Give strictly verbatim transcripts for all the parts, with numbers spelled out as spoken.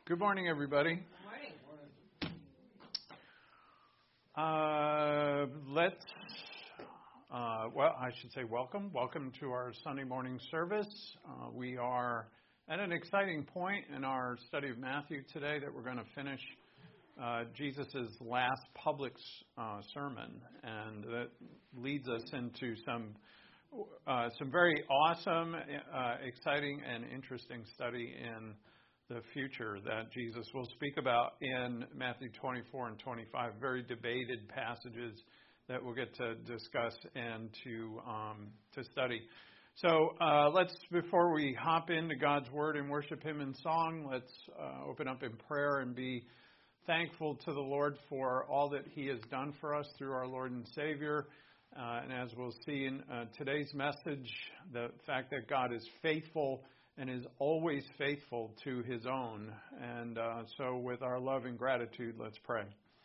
Good morning, everybody. Good morning. Uh, let's, uh, well, I should say welcome. Welcome to our Sunday morning service. Uh, we are at an exciting point in our study of Matthew today that we're going to finish uh, Jesus' last public uh, sermon, and that leads us into some uh, some very awesome, uh, exciting, and interesting study in the future that Jesus will speak about in Matthew twenty-four and twenty-five, very debated passages that we'll get to discuss and to um, to study. So uh, let's, before we hop into God's Word and worship Him in song, let's uh, open up in prayer and be thankful to the Lord for all that He has done for us through our Lord and Savior. Uh, and as we'll see in uh, today's message, the fact that God is faithful and is always faithful to His own. And uh, so with our love and gratitude, let's pray.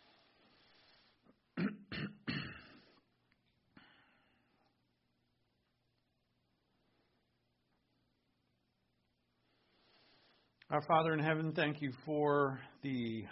Our Father in heaven, thank you for the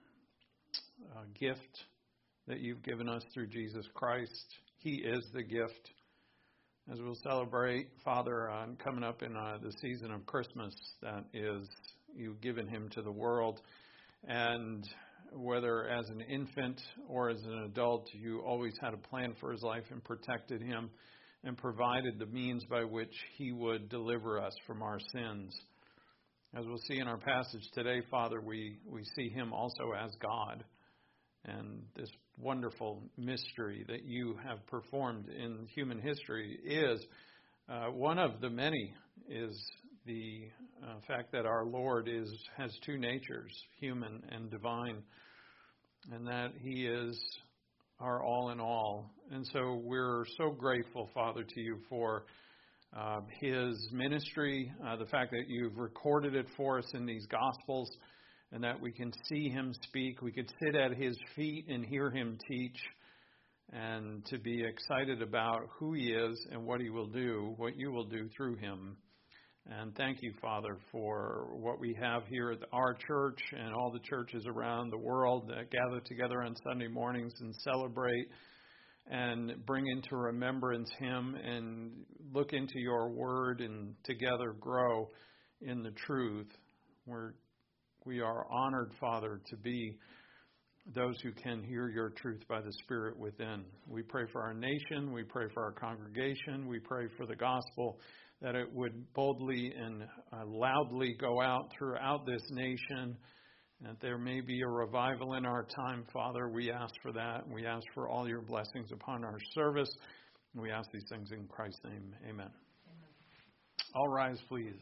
uh, gift that you've given us through Jesus Christ. He is the gift. As we'll celebrate, Father, uh, coming up in uh, the season of Christmas, that is, you've given Him to the world. And whether as an infant or as an adult, you always had a plan for His life and protected Him and provided the means by which He would deliver us from our sins. As we'll see in our passage today, Father, we, we see Him also as God. And this wonderful mystery that you have performed in human history is uh, one of the many is the uh, fact that our Lord is has two natures, human and divine, and that He is our all in all. And so we're so grateful, Father, to you for uh, His ministry, uh, the fact that you've recorded it for us in these Gospels, and that we can see Him speak. We could sit at His feet and hear Him teach, and to be excited about who He is and what He will do, what you will do through Him. And thank you, Father, for what we have here at our church and all the churches around the world that gather together on Sunday mornings and celebrate and bring into remembrance Him and look into your word and together grow in the truth. We're We are honored, Father, to be those who can hear your truth by the Spirit within. We pray for our nation. We pray for our congregation. We pray for the gospel, that it would boldly and uh, loudly go out throughout this nation, that there may be a revival in our time, Father. We ask for that. We ask for all your blessings upon our service. We ask these things in Christ's name. Amen. Amen. All rise, please.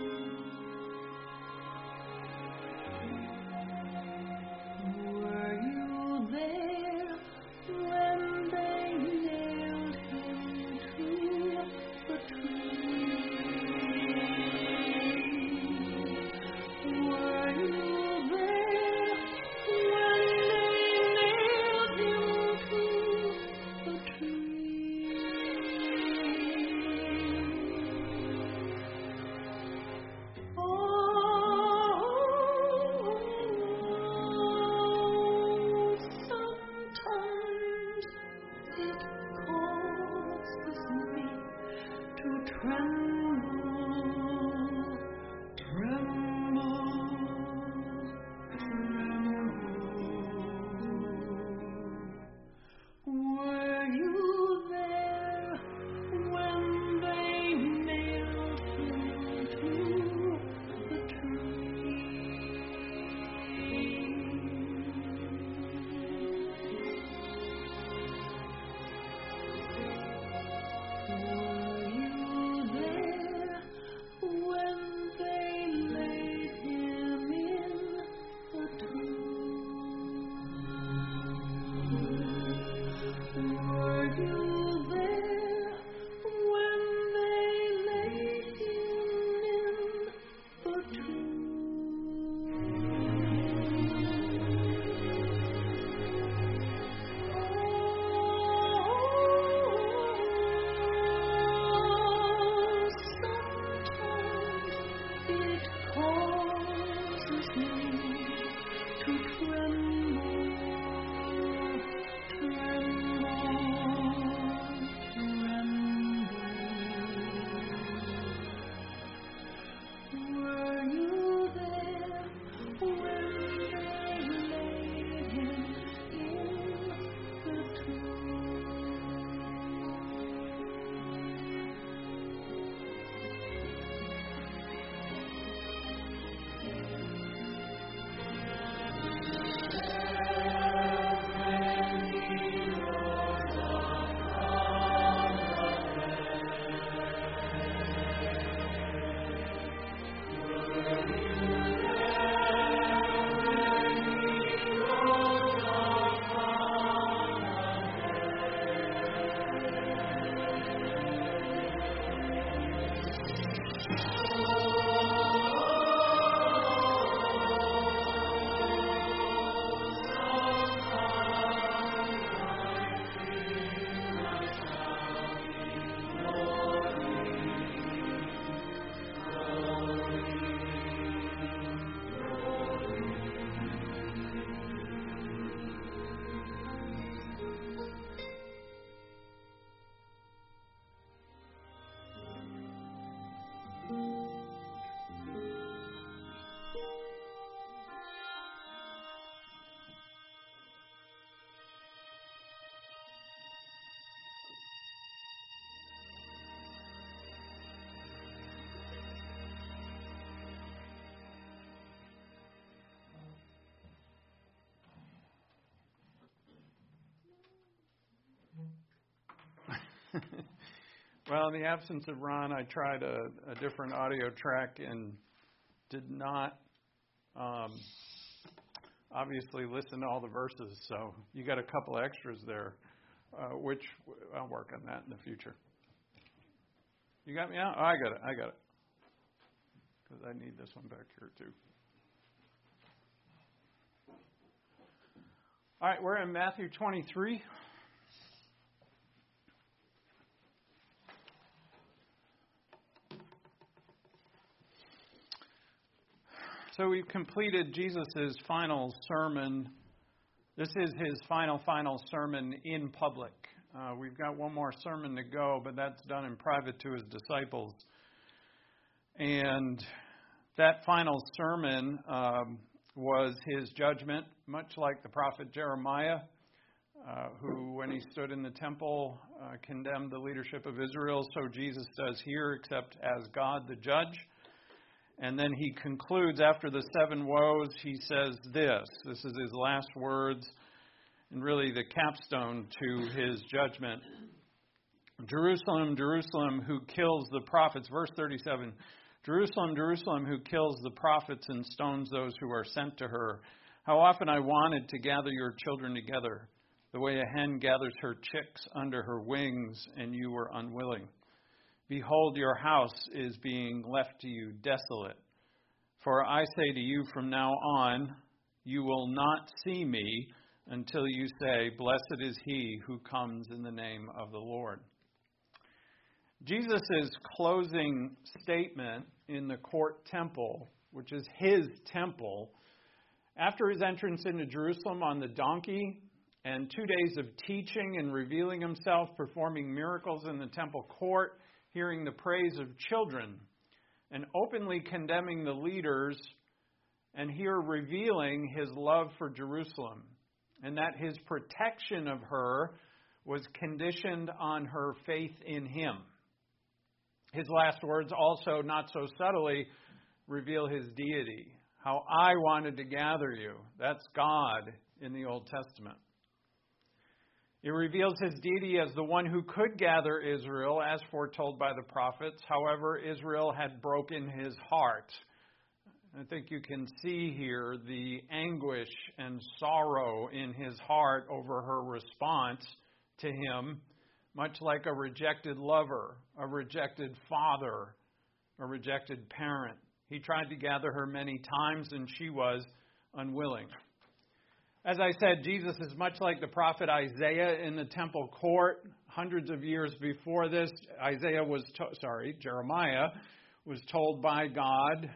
Well, in the absence of Ron, I tried a, a different audio track and did not um, obviously listen to all the verses. So you got a couple extras there, uh, which I'll work on that in the future. You got me out? Oh, I got it. I got it. Because I need this one back here too. All right, we're in Matthew twenty-three. So we've completed Jesus' final sermon. This is his final, final sermon in public. Uh, we've got one more sermon to go, but that's done in private to his disciples. And that final sermon um, was his judgment, much like the prophet Jeremiah, uh, who, when he stood in the temple, uh, condemned the leadership of Israel. So Jesus does here, except as God the judge. And then he concludes, after the seven woes, he says this. This is his last words, and really the capstone to his judgment. Jerusalem, Jerusalem, who kills the prophets. Verse thirty-seven. Jerusalem, Jerusalem, who kills the prophets and stones those who are sent to her. How often I wanted to gather your children together, the way a hen gathers her chicks under her wings, and you were unwilling. Behold, your house is being left to you desolate. For I say to you, from now on, you will not see me until you say, blessed is he who comes in the name of the Lord. Jesus' closing statement in the court temple, which is his temple, after his entrance into Jerusalem on the donkey and two days of teaching and revealing himself, performing miracles in the temple court, hearing the praise of children, and openly condemning the leaders, and here revealing his love for Jerusalem, and that his protection of her was conditioned on her faith in him. His last words also, not so subtly, reveal his deity. How I wanted to gather you. That's God in the Old Testament. It reveals his deity as the one who could gather Israel, as foretold by the prophets. However, Israel had broken his heart. I think you can see here the anguish and sorrow in his heart over her response to him, much like a rejected lover, a rejected father, a rejected parent. He tried to gather her many times, and she was unwilling. As I said, Jesus is much like the prophet Isaiah in the temple court. Hundreds of years before this, Isaiah was to- sorry, Jeremiah was told by God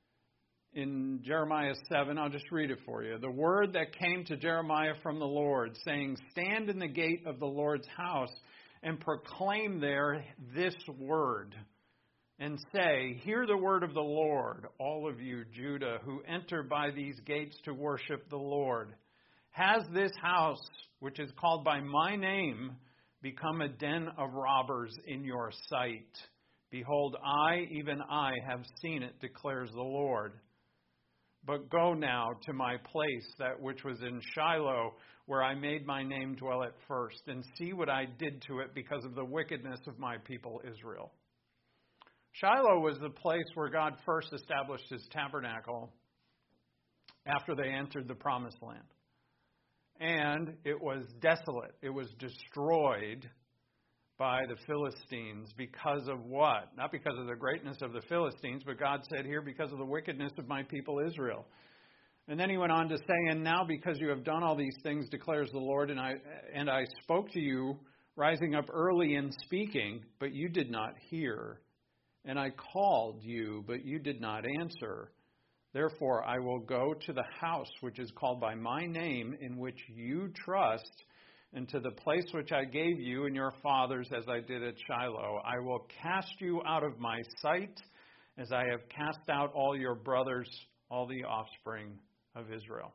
in Jeremiah seven. I'll just read it for you. The word that came to Jeremiah from the Lord, saying, "Stand in the gate of the Lord's house and proclaim there this word, and say, hear the word of the Lord, all of you, Judah, who enter by these gates to worship the Lord. Has this house, which is called by my name, become a den of robbers in your sight? Behold, I, even I, have seen it, declares the Lord. But go now to my place, that which was in Shiloh, where I made my name dwell at first, and see what I did to it because of the wickedness of my people Israel." Shiloh was the place where God first established his tabernacle after they entered the Promised Land. And it was desolate. It was destroyed by the Philistines because of what? Not because of the greatness of the Philistines, but God said here, because of the wickedness of my people Israel. And then he went on to say, "And now because you have done all these things, declares the Lord, and I and I spoke to you, rising up early and speaking, but you did not hear. And I called you, but you did not answer. Therefore I will go to the house which is called by my name, in which you trust, and to the place which I gave you and your fathers, as I did at Shiloh. I will cast you out of my sight, as I have cast out all your brothers, all the offspring of Israel."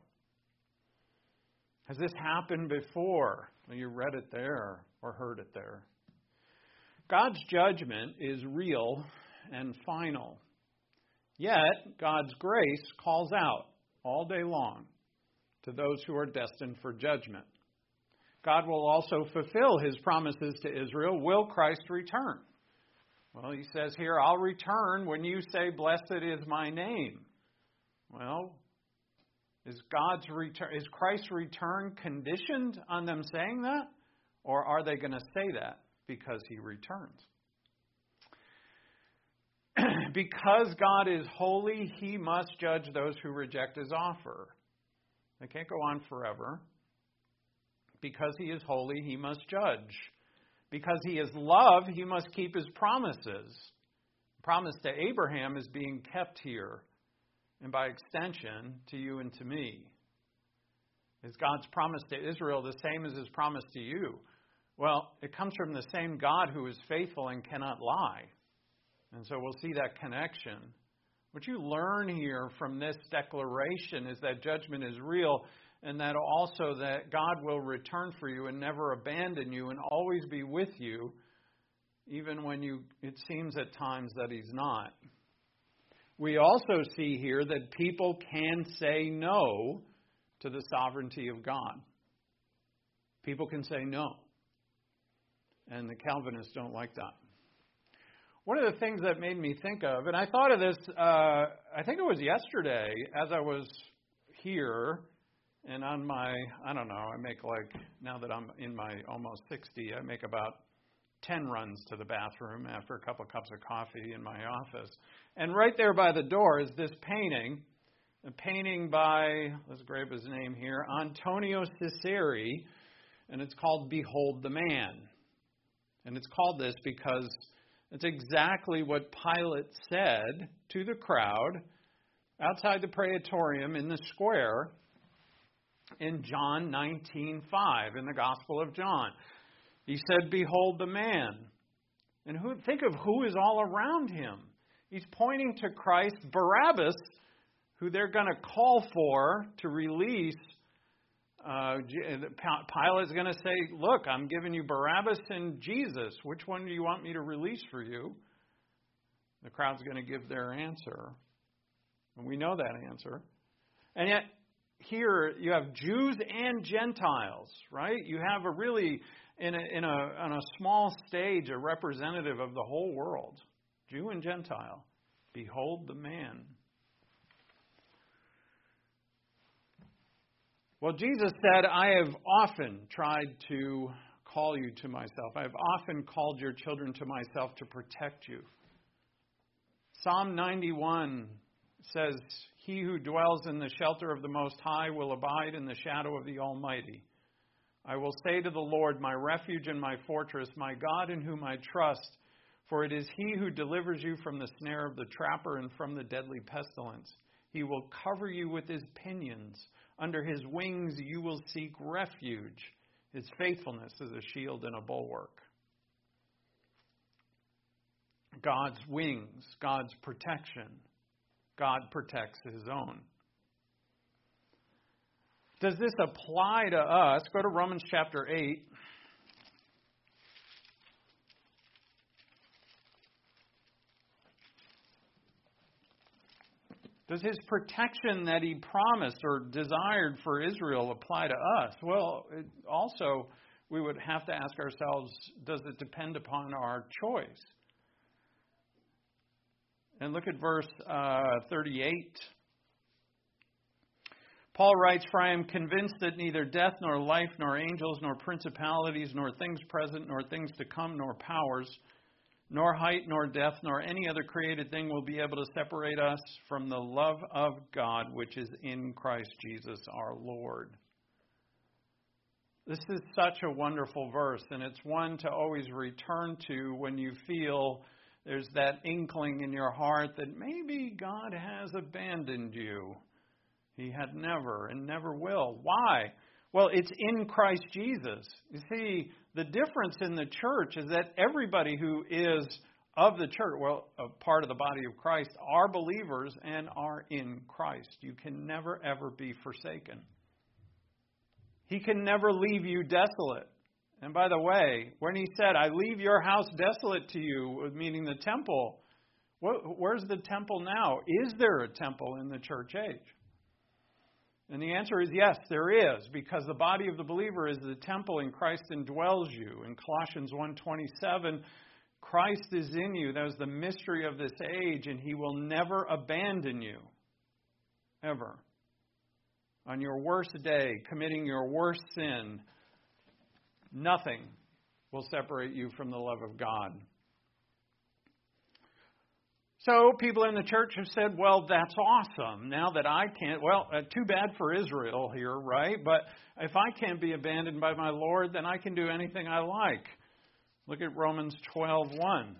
Has this happened before? Well, you read it there or heard it there. God's judgment is real and final. Yet, God's grace calls out all day long to those who are destined for judgment. God will also fulfill his promises to Israel. Will Christ return? Well, he says here, "I'll return when you say, blessed is my name." Well, is God's return, is Christ's return conditioned on them saying that? Or are they going to say that because he returns? Because God is holy, he must judge those who reject his offer. They can't go on forever. Because he is holy, he must judge. Because he is love, he must keep his promises. The promise to Abraham is being kept here, and by extension, to you and to me. Is God's promise to Israel the same as his promise to you? Well, it comes from the same God who is faithful and cannot lie. And so we'll see that connection. What you learn here from this declaration is that judgment is real, and that also that God will return for you and never abandon you and always be with you, even when you it seems at times that he's not. We also see here that people can say no to the sovereignty of God. People can say no. And the Calvinists don't like that. one of the things that made me think of, and I thought of this, uh, I think it was yesterday as I was here and on my, I don't know, I make like, now that I'm in my almost sixty, I make about ten runs to the bathroom after a couple of cups of coffee in my office. And right there by the door is this painting, a painting by, let's grab his name here, Antonio Ciceri, and it's called Behold the Man. And it's called this because it's exactly what Pilate said to the crowd outside the Praetorium in the square in John nineteen five, in the Gospel of John. He said, Behold the man. And who, think of who is all around him. He's pointing to Christ, Barabbas, who they're going to call for to release. Uh, Pilate's going to say, look, I'm giving you Barabbas and Jesus. Which one do you want me to release for you? The crowd's going to give their answer. And we know that answer. And yet, here you have Jews and Gentiles, right? You have a really, in a, in a, on a small stage, a representative of the whole world. Jew and Gentile. Behold the man. Well, Jesus said, I have often tried to call you to myself. I have often called your children to myself to protect you. Psalm ninety-one says, He who dwells in the shelter of the Most High will abide in the shadow of the Almighty. I will say to the Lord, my refuge and my fortress, my God in whom I trust, for it is He who delivers you from the snare of the trapper and from the deadly pestilence. He will cover you with His pinions. Under His wings you will seek refuge. His faithfulness is a shield and a bulwark. God's wings, God's protection. God protects His own. Does this apply to us? Go to Romans chapter eight. Does His protection that He promised or desired for Israel apply to us? Well, it also, we would have to ask ourselves, does it depend upon our choice? And look at verse uh, thirty-eight. Paul writes, For I am convinced that neither death, nor life, nor angels, nor principalities, nor things present, nor things to come, nor powers, nor height, nor depth, nor any other created thing will be able to separate us from the love of God, which is in Christ Jesus our Lord. This is such a wonderful verse, and it's one to always return to when you feel there's that inkling in your heart that maybe God has abandoned you. He had never and never will. Why? Well, it's in Christ Jesus. You see, the difference in the church is that everybody who is of the church, well, a part of the body of Christ, are believers and are in Christ. You can never, ever be forsaken. He can never leave you desolate. And by the way, when He said, I leave your house desolate to you, meaning the temple, where's the temple now? Is there a temple in the church age? And the answer is yes, there is, because the body of the believer is the temple and Christ indwells you. In Colossians one twenty-seven, Christ is in you. That was the mystery of this age, and He will never abandon you. Ever. On your worst day, committing your worst sin, nothing will separate you from the love of God. So people in the church have said, well, that's awesome. Now that I can't, well, uh, too bad for Israel here, right? But if I can't be abandoned by my Lord, then I can do anything I like. Look at Romans twelve one.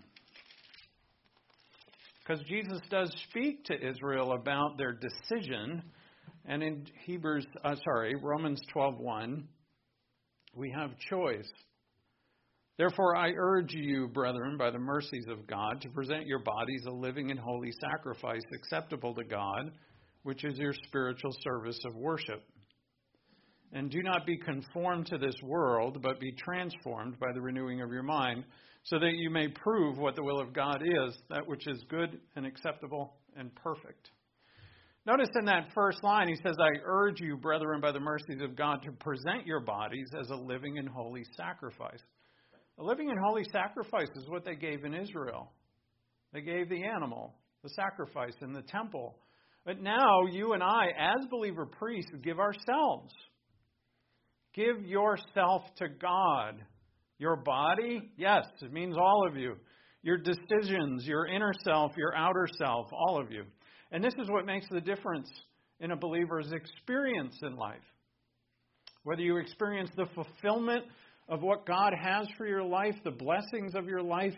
Because Jesus does speak to Israel about their decision. And in Hebrews, uh, sorry, Romans twelve one, we have choice. Therefore, I urge you, brethren, by the mercies of God, to present your bodies a living and holy sacrifice acceptable to God, which is your spiritual service of worship. And do not be conformed to this world, but be transformed by the renewing of your mind, so that you may prove what the will of God is, that which is good and acceptable and perfect. Notice in that first line, he says, I urge you, brethren, by the mercies of God, to present your bodies as a living and holy sacrifice. A living and holy sacrifice is what they gave in Israel. They gave the animal, the sacrifice in the temple. But now you and I, as believer priests, give ourselves. Give yourself to God. Your body, yes, it means all of you. Your decisions, your inner self, your outer self, all of you. And this is what makes the difference in a believer's experience in life. Whether you experience the fulfillment of what God has for your life, the blessings of your life,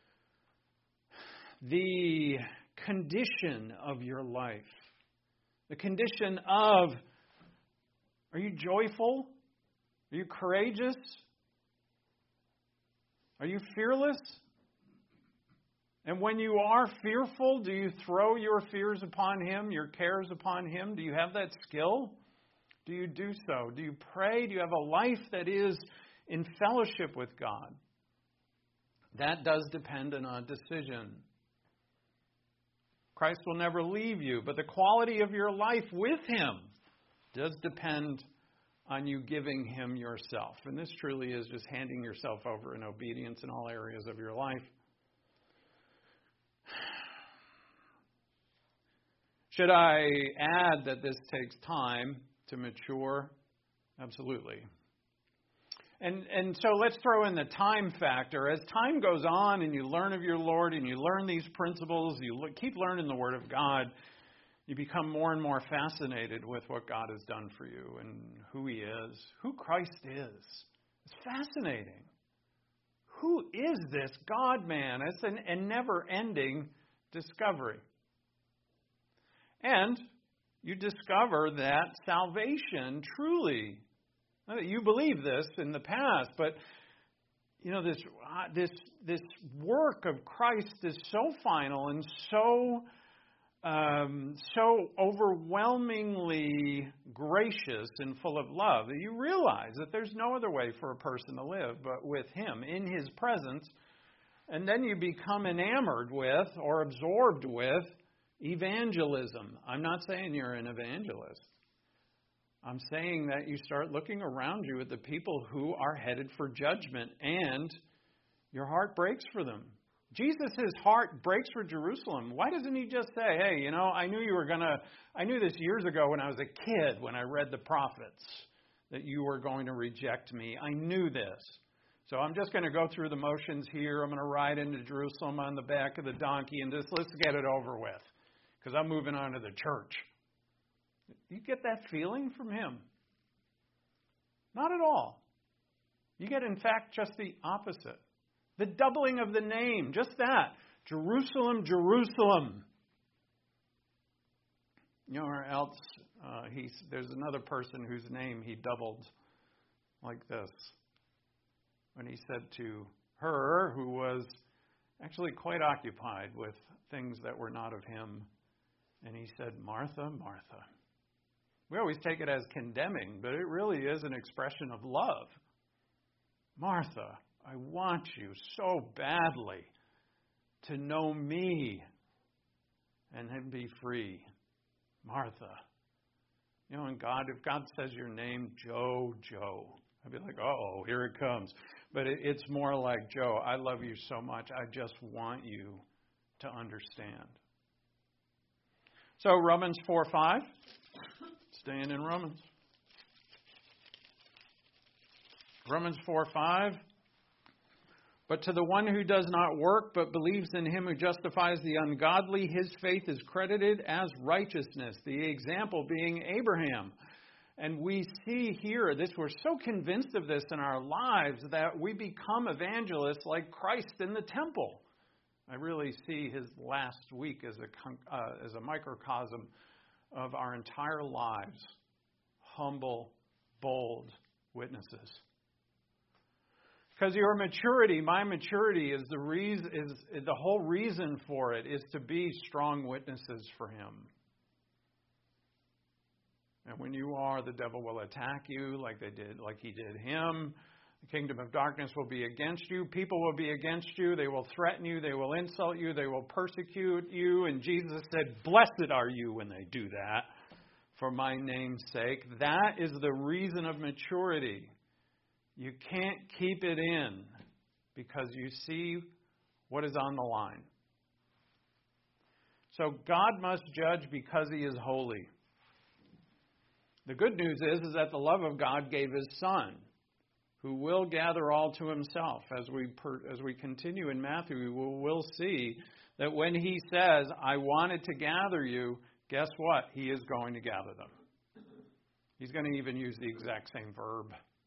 the condition of your life, the condition of, are you joyful? Are you courageous? Are you fearless? And when you are fearful, do you throw your fears upon Him, your cares upon Him? Do you have that skill? Do you do so? Do you pray? Do you have a life that is in fellowship with God? That does depend on a decision. Christ will never leave you, but the quality of your life with Him does depend on you giving Him yourself. And this truly is just handing yourself over in obedience in all areas of your life. Should I add that this takes time to mature? Absolutely. And and so let's throw in the time factor. As time goes on and you learn of your Lord and you learn these principles, you look, keep learning the Word of God, you become more and more fascinated with what God has done for you and who He is, who Christ is. It's fascinating. Who is this God-man? It's an, a never-ending discovery. And you discover that salvation truly, you believe this in the past, but you know this this this work of Christ is so final and so um, so overwhelmingly gracious and full of love that you realize that there's no other way for a person to live but with Him in His presence, and then you become enamored with or absorbed with evangelism. I'm not saying you're an evangelist. I'm saying that you start looking around you at the people who are headed for judgment and your heart breaks for them. Jesus' heart breaks for Jerusalem. Why doesn't He just say, hey, you know, I knew you were going to, I knew this years ago when I was a kid, when I read the prophets, that you were going to reject me. I knew this. So I'm just going to go through the motions here. I'm going to ride into Jerusalem on the back of the donkey and just let's get it over with. Because I'm moving on to the church. You get that feeling from Him? Not at all. You get, in fact, just the opposite. The doubling of the name, just that. Jerusalem, Jerusalem. You know, or else uh, he's, there's another person whose name He doubled like this. When He said to her, who was actually quite occupied with things that were not of Him, and He said, Martha, Martha. We always take it as condemning, but it really is an expression of love. Martha, I want you so badly to know Me and then be free. Martha. You know, and God, if God says your name, Joe, Joe, I'd be like, uh-oh, here it comes. But it, it's more like, Joe, I love you so much, I just want you to understand. So Romans four five, staying in Romans. Romans four five. But to the one who does not work, but believes in Him who justifies the ungodly, his faith is credited as righteousness. The example being Abraham. And we see here, this we're so convinced of this in our lives that we become evangelists like Christ in the temple. I really see His last week as a, uh, as a microcosm of our entire lives. Humble, bold witnesses. Because your maturity, my maturity, is the reason, is the whole reason for it is to be strong witnesses for Him. And when you are, the devil will attack you like they did, like he did him. The kingdom of darkness will be against you. People will be against you. They will threaten you. They will insult you. They will persecute you. And Jesus said, blessed are you when they do that for my name's sake. That is the reason of maturity. You can't keep it in because you see what is on the line. So God must judge because he is holy. The good news is, is that the love of God gave his Son, who will gather all to himself. As we per, as we continue in Matthew, we will we'll see that when he says, I wanted to gather you, guess what? He is going to gather them. He's going to even use the exact same verb.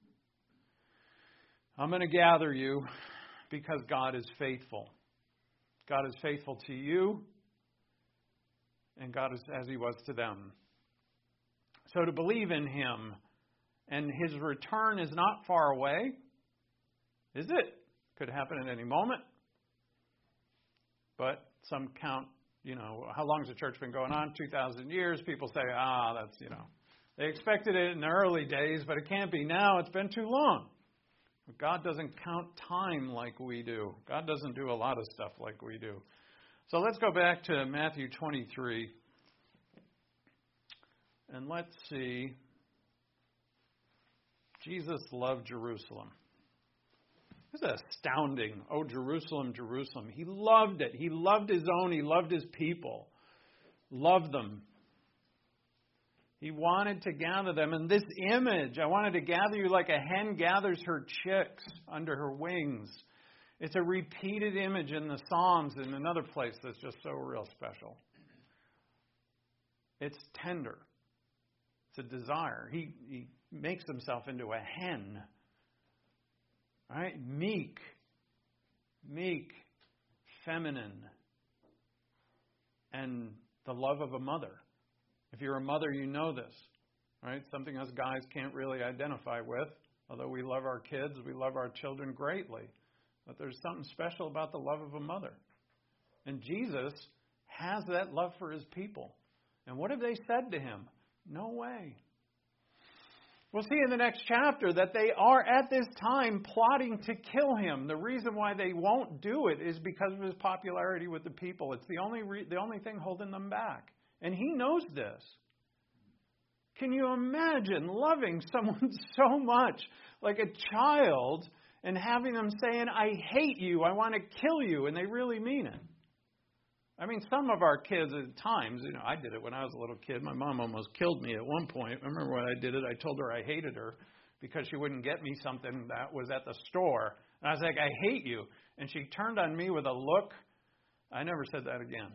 I'm going to gather you because God is faithful. God is faithful to you, and God is as he was to them. So to believe in him, and his return is not far away, is it? Could happen at any moment. But some count, you know, how long has the church been going on? two thousand years. People say, ah, that's, you know, they expected it in the early days, but it can't be now. It's been too long. But God doesn't count time like we do. God doesn't do a lot of stuff like we do. So let's go back to Matthew twenty-three. And let's see. Jesus loved Jerusalem. This is astounding. Oh, Jerusalem, Jerusalem. He loved it. He loved his own. He loved his people. Loved them. He wanted to gather them. And this image, I wanted to gather you like a hen gathers her chicks under her wings. It's a repeated image in the Psalms and another place that's just so real special. It's tender. It's a desire. He, he makes himself into a hen. All right? Meek. Meek. Feminine. And the love of a mother. If you're a mother, you know this. Right? Something us guys can't really identify with. Although we love our kids, we love our children greatly. But there's something special about the love of a mother. And Jesus has that love for his people. And what have they said to him? No way. We'll see in the next chapter that they are at this time plotting to kill him. The reason why they won't do it is because of his popularity with the people. It's the only re- the only thing holding them back. And he knows this. Can you imagine loving someone so much, like a child, and having them saying, I hate you, I want to kill you, and they really mean it? I mean, some of our kids at times, you know, I did it when I was a little kid. My mom almost killed me at one point. I remember when I did it, I told her I hated her because she wouldn't get me something that was at the store. And I was like, I hate you. And she turned on me with a look. I never said that again.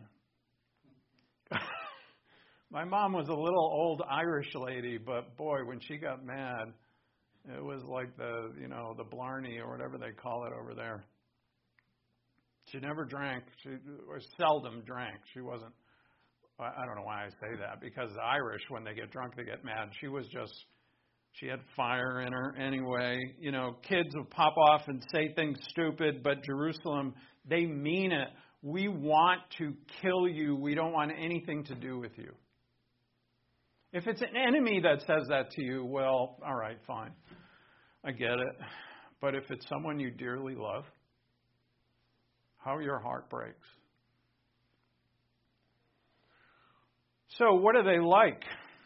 My mom was a little old Irish lady, but boy, when she got mad, it was like the, you know, the Blarney or whatever they call it over there. She never drank, she or seldom drank. She wasn't, I don't know why I say that, because the Irish, when they get drunk, they get mad. She was just, she had fire in her anyway. You know, kids will pop off and say things stupid, but Jerusalem, they mean it. We want to kill you. We don't want anything to do with you. If it's an enemy that says that to you, well, all right, fine. I get it. But if it's someone you dearly love, how your heart breaks. So what are they like?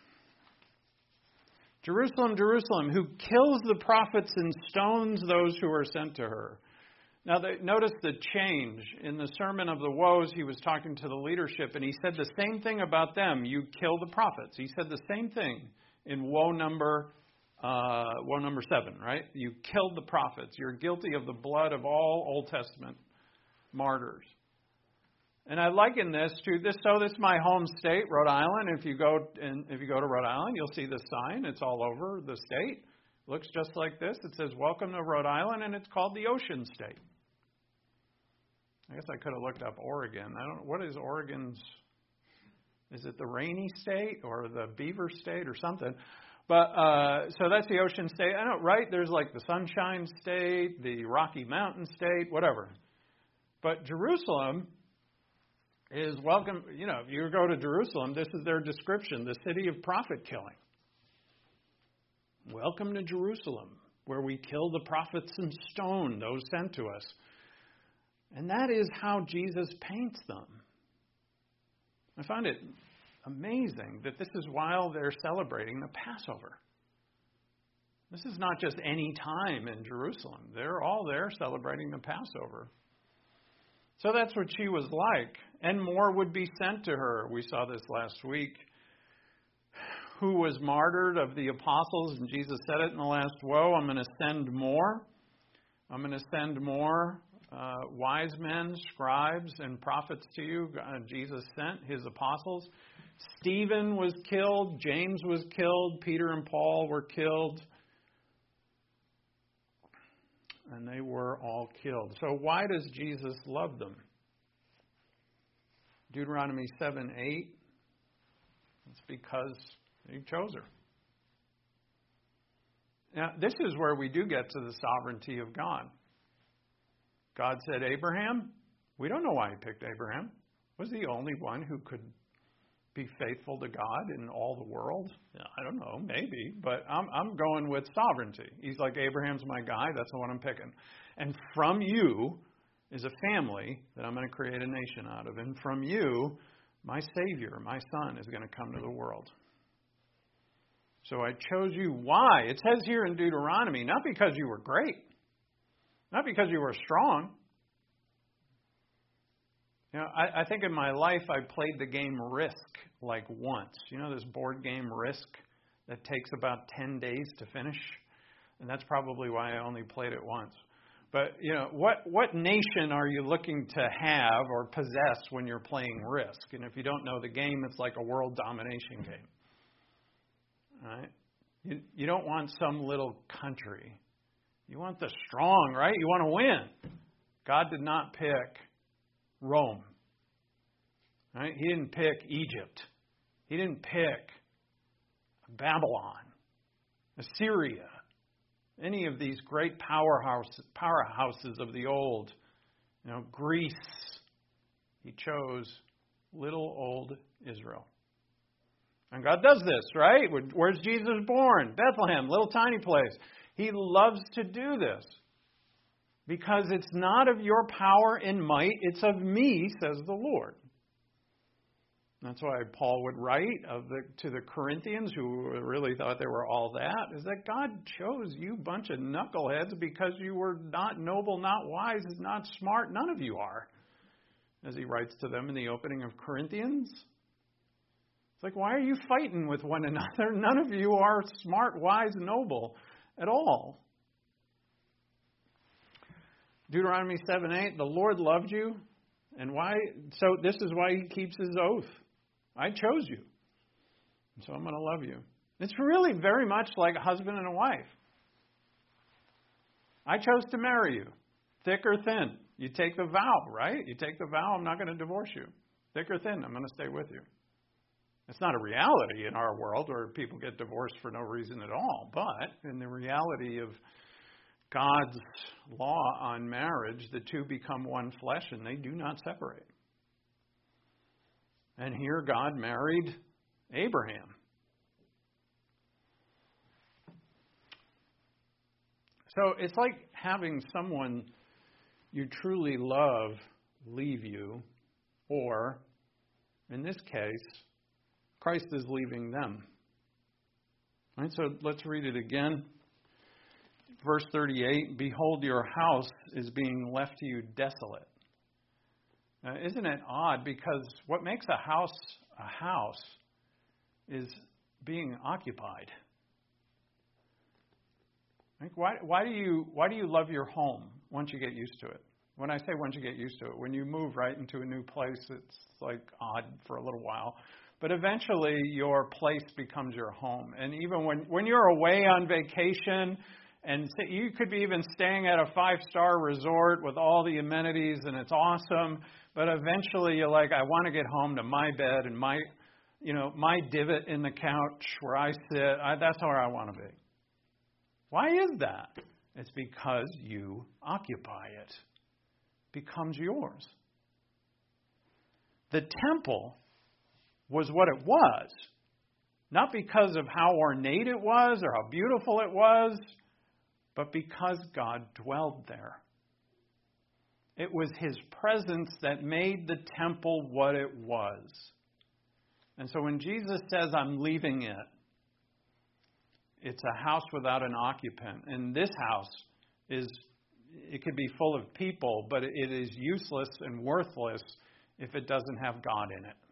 Jerusalem, Jerusalem, who kills the prophets and stones those who are sent to her. Now, they, notice the change. In the Sermon of the Woes, he was talking to the leadership, and he said the same thing about them. You kill the prophets. He said the same thing in woe number uh, woe number seven, right? You killed the prophets. You're guilty of the blood of all Old Testament martyrs. And I liken this to this. So this is my home state, Rhode Island. If you go and if you go to Rhode Island, you'll see the sign. It's all over the state. Looks just like this. It says, "Welcome to Rhode Island," and it's called the Ocean State. I guess I could have looked up Oregon. I don't know. What is Oregon's? Is it the rainy state or the beaver state or something? But uh, so that's the Ocean State. I know, right? There's like the Sunshine State, the Rocky Mountain State, whatever. But Jerusalem is welcome. You know, if you go to Jerusalem, this is their description: the city of prophet killing. Welcome to Jerusalem, where we kill the prophets and stone those sent to us. And that is how Jesus paints them. I find it amazing that this is while they're celebrating the Passover. This is not just any time in Jerusalem. They're all there celebrating the Passover. So that's what she was like. And more would be sent to her. We saw this last week. Who was martyred of the apostles? And Jesus said it in the last woe. I'm going to send more. I'm going to send more uh, wise men, scribes, and prophets to you. Uh, Jesus sent his apostles. Stephen was killed. James was killed. Peter and Paul were killed. And they were all killed. So why does Jesus love them? Deuteronomy seven eight. It's because he chose her. Now, this is where we do get to the sovereignty of God. God said, Abraham, we don't know why he picked Abraham. Was he the only one who could be faithful to God in all the world? I don't know, maybe, but I'm I'm going with sovereignty. He's like, Abraham's my guy, that's the one I'm picking. And from you is a family that I'm going to create a nation out of. And from you, my Savior, my Son, is going to come to the world. So I chose you. Why? It says here in Deuteronomy, not because you were great, not because you were strong. You know, I, I think in my life I played the game Risk like once. You know this board game Risk that takes about ten days to finish? And that's probably why I only played it once. But, you know, what, what nation are you looking to have or possess when you're playing Risk? And if you don't know the game, it's like a world domination game. All right? You, you don't want some little country. You want the strong, right? You want to win. God did not pick Rome. Right? He didn't pick Egypt. He didn't pick Babylon, Assyria, any of these great powerhouse, powerhouses of the old, you know, Greece. He chose little old Israel. And God does this, right? Where's Jesus born? Bethlehem, little tiny place. He loves to do this. Because it's not of your power and might, it's of me, says the Lord. That's why Paul would write of the, to the Corinthians, who really thought they were all that, is that God chose you bunch of knuckleheads because you were not noble, not wise, not smart. None of you are, as he writes to them in the opening of Corinthians. It's like, why are you fighting with one another? None of you are smart, wise, noble at all. Deuteronomy seven eight, the Lord loved you. And why? So this is why he keeps his oath. I chose you. So I'm going to love you. It's really very much like a husband and a wife. I chose to marry you. Thick or thin. You take the vow, right? You take the vow, I'm not going to divorce you. Thick or thin, I'm going to stay with you. It's not a reality in our world where people get divorced for no reason at all. But in the reality of God's law on marriage, the two become one flesh and they do not separate. And here God married Abraham. So it's like having someone you truly love leave you, or, in this case, Christ is leaving them. All right, so let's read it again. Verse thirty-eight, behold, your house is being left to you desolate. Now, isn't it odd? Because what makes a house a house is being occupied. Like why, why do you why do you love your home once you get used to it? When I say once you get used to it, when you move right into a new place, it's like odd for a little while. But eventually your place becomes your home. And even when, when you're away on vacation, and you could be even staying at a five-star resort with all the amenities, and it's awesome. But eventually, you're like, I want to get home to my bed and my, you know, my divot in the couch where I sit. I, that's where I want to be. Why is that? It's because you occupy it. It becomes yours. The temple was what it was, not because of how ornate it was or how beautiful it was, but because God dwelled there. It was his presence that made the temple what it was. And so when Jesus says, I'm leaving it, it's a house without an occupant. And this house is it could be full of people, but it is useless and worthless if it doesn't have God in it.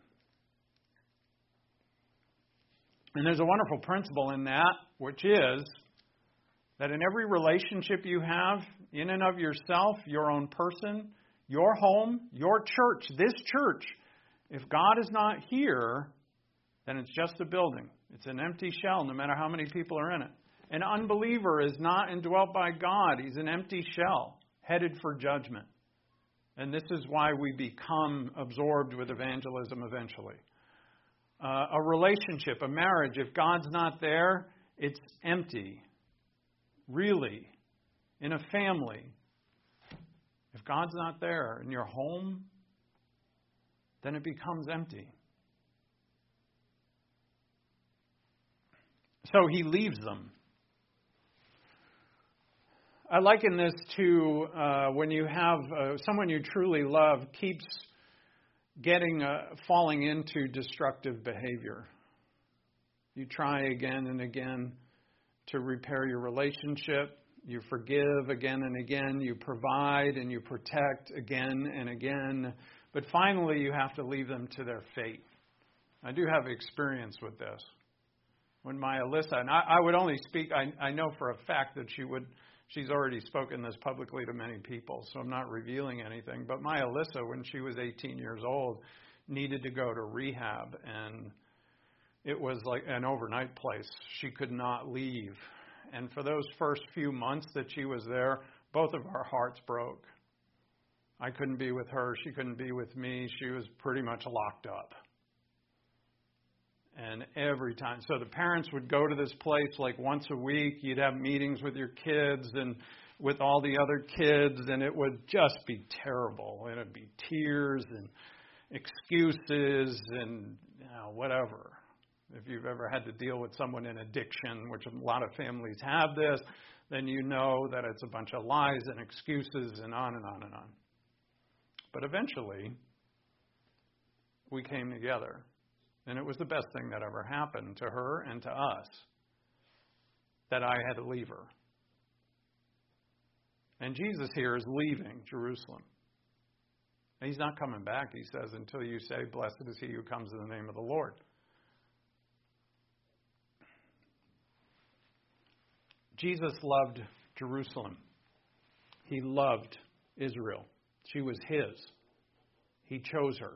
And there's a wonderful principle in that, which is that in every relationship you have, in and of yourself, your own person, your home, your church, this church, if God is not here, then it's just a building. It's an empty shell, no matter how many people are in it. An unbeliever is not indwelt by God. He's an empty shell, headed for judgment. And this is why we become absorbed with evangelism eventually. Uh, a relationship, a marriage, if God's not there, it's empty. Really. In a family, if God's not there in your home, then it becomes empty. So he leaves them. I liken this to uh, when you have uh, someone you truly love keeps getting uh, falling into destructive behavior. You try again and again to repair your relationship. You forgive again and again. You provide and you protect again and again. But finally, you have to leave them to their fate. I do have experience with this. When my Alyssa, and I, I would only speak, I, I know for a fact that she would, she's already spoken this publicly to many people, so I'm not revealing anything. But my Alyssa, when she was eighteen years old, needed to go to rehab, and it was like an overnight place. She could not leave. And for those first few months that she was there, both of our hearts broke. I couldn't be with her. She couldn't be with me. She was pretty much locked up. And every time, so the parents would go to this place like once a week. You'd have meetings with your kids and with all the other kids, and it would just be terrible. And it'd be tears and excuses and you know, whatever. If you've ever had to deal with someone in addiction, which a lot of families have this, then you know that it's a bunch of lies and excuses and on and on and on. But eventually, we came together. And it was the best thing that ever happened to her and to us, that I had to leave her. And Jesus here is leaving Jerusalem. And he's not coming back, he says, until you say, blessed is he who comes in the name of the Lord. Jesus loved Jerusalem. He loved Israel. She was his. He chose her.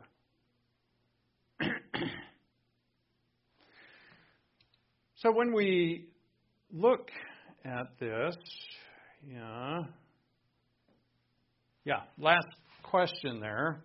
So when we look at this, yeah, yeah, last question there.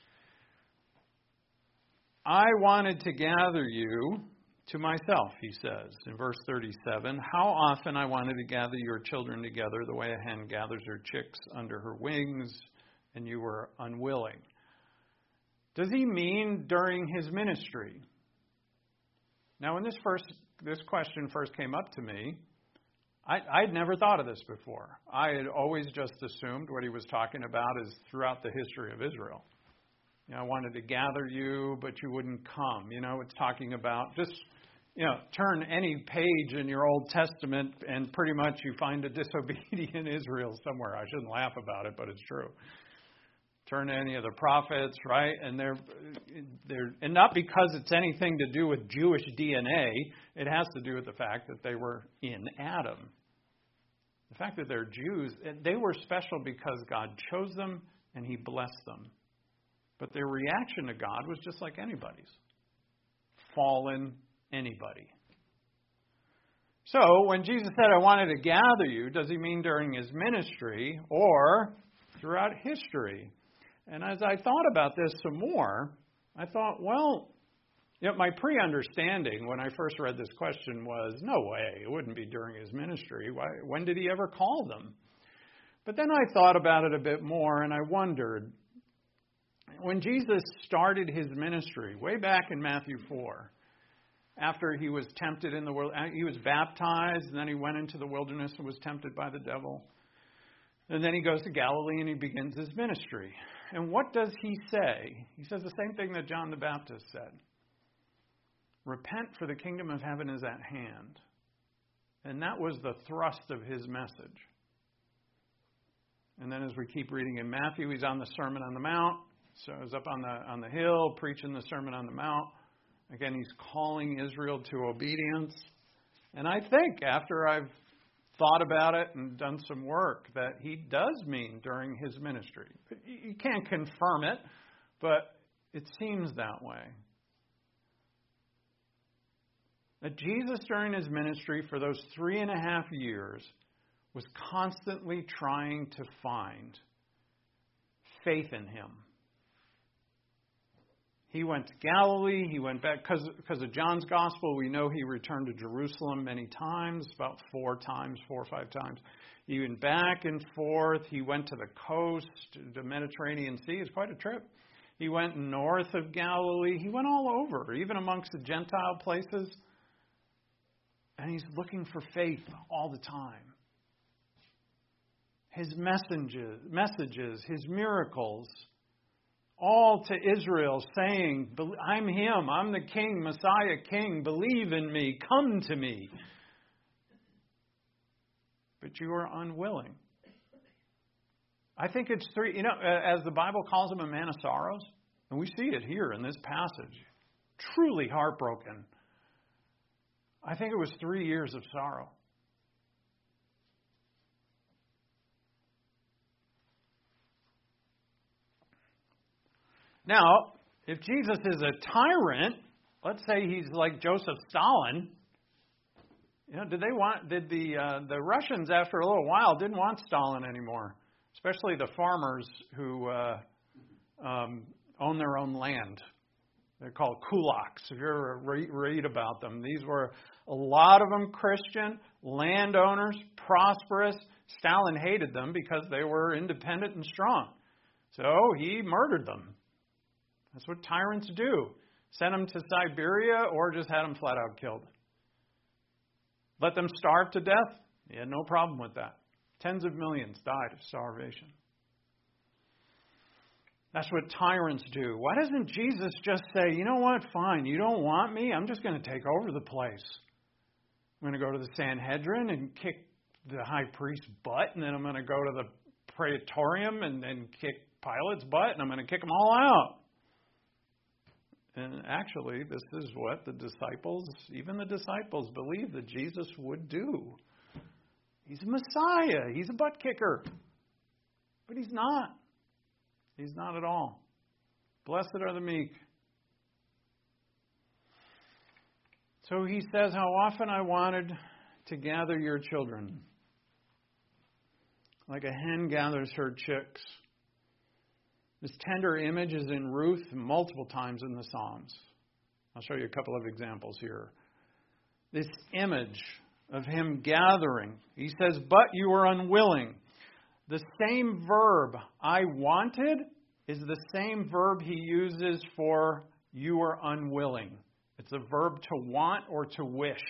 I wanted to gather you to myself, he says in verse thirty-seven. How often I wanted to gather your children together the way a hen gathers her chicks under her wings, and you were unwilling. Does he mean during his ministry? Now, when this first this question first came up to me, I, I'd never thought of this before. I had always just assumed what he was talking about is throughout the history of Israel. You know, I wanted to gather you, but you wouldn't come. You know, it's talking about just, you know, turn any page in your Old Testament and pretty much you find a disobedient Israel somewhere. I shouldn't laugh about it, but it's true. Turn to any of the prophets, right? And they're, they're, and not because it's anything to do with Jewish D N A. It has to do with the fact that they were in Adam. The fact that they're Jews, they were special because God chose them and he blessed them. But their reaction to God was just like anybody's. Fallen anybody. So when Jesus said, I wanted to gather you, does he mean during his ministry or throughout history? And as I thought about this some more, I thought, well, you know, my pre-understanding when I first read this question was, no way, it wouldn't be during his ministry. Why, when did he ever call them? But then I thought about it a bit more, and I wondered, when Jesus started his ministry, way back in Matthew four, after he was tempted in the world, he was baptized, and then he went into the wilderness and was tempted by the devil. And then he goes to Galilee and he begins his ministry. And what does he say? He says the same thing that John the Baptist said. Repent, for the kingdom of heaven is at hand. And that was the thrust of his message. And then as we keep reading in Matthew, he's on the Sermon on the Mount. So he's up on the on the hill preaching the Sermon on the Mount. Again, he's calling Israel to obedience. And I think after I've thought about it and done some work that he does mean during his ministry. You can't confirm it, but it seems that way. That Jesus during his ministry for those three and a half years was constantly trying to find faith in him. He went to Galilee. He went back, because because of John's gospel, we know he returned to Jerusalem many times, about four times, four or five times. He went back and forth. He went to the coast, the Mediterranean Sea. It's quite a trip. He went north of Galilee. He went all over, even amongst the Gentile places. And he's looking for faith all the time. His messages, messages, his miracles, all to Israel saying, I'm him, I'm the king, Messiah king, believe in me, come to me. But you are unwilling. I think it's three, you know, as the Bible calls him a man of sorrows, and we see it here in this passage, truly heartbroken. I think it was three years of sorrow. Now, if Jesus is a tyrant, let's say he's like Joseph Stalin. You know, did they want? Did the uh, the Russians after a little while didn't want Stalin anymore? Especially the farmers who uh, um, own their own land. They're called kulaks. If you ever read, read about them, these were a lot of them Christian landowners, prosperous. Stalin hated them because they were independent and strong, so he murdered them. That's what tyrants do. Send them to Siberia or just had them flat out killed. Let them starve to death. He had no problem with that. Tens of millions died of starvation. That's what tyrants do. Why doesn't Jesus just say, you know what, fine, you don't want me, I'm just going to take over the place. I'm going to go to the Sanhedrin and kick the high priest's butt, and then I'm going to go to the Praetorium and, and kick Pilate's butt, and I'm going to kick them all out. And actually, this is what the disciples, even the disciples, believed that Jesus would do. He's a Messiah. He's a butt kicker. But he's not. He's not at all. Blessed are the meek. So he says, how often I wanted to gather your children, like a hen gathers her chicks. This tender image is in Ruth multiple times in the Psalms. I'll show you a couple of examples here. This image of him gathering. He says, but you were unwilling. The same verb, I wanted, is the same verb he uses for you were unwilling. It's a verb to want or to wish.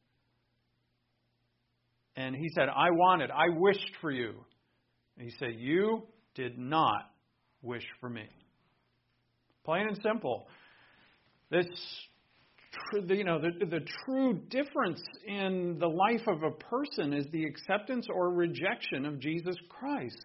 And he said, I wanted, I wished for you. And he said, you did not wish for me. Plain and simple. This, you know, the, the true difference in the life of a person is the acceptance or rejection of Jesus Christ.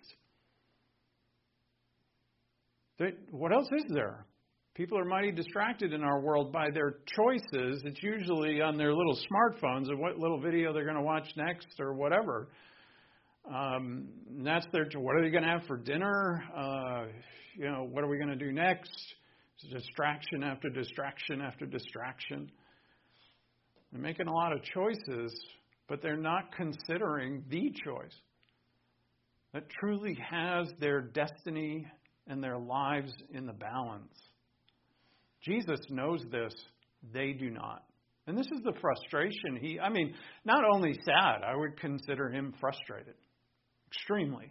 What else is there? People are mighty distracted in our world by their choices. It's usually on their little smartphones of what little video they're going to watch next or whatever. Um, and that's their, what are they going to have for dinner? Uh, you know, what are we going to do next? It's distraction after distraction after distraction. They're making a lot of choices, but they're not considering the choice that truly has their destiny and their lives in the balance. Jesus knows this. They do not. And this is the frustration. He, I mean, not only sad, I would consider him frustrated. Extremely.